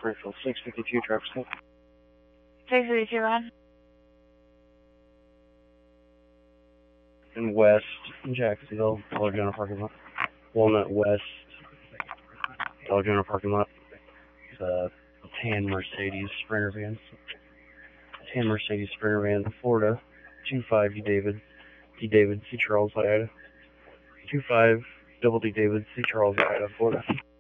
Springfield 652 traffic stop. 652, man. In West Jacksonville, Dollar General parking lot. Walnut West, Dollar General parking lot. It's a tan Mercedes Sprinter van. Tan Mercedes Sprinter van, Florida. 25 D David, C. Charles, Idaho. 25 Double D David, C. Charles, Idaho, Florida.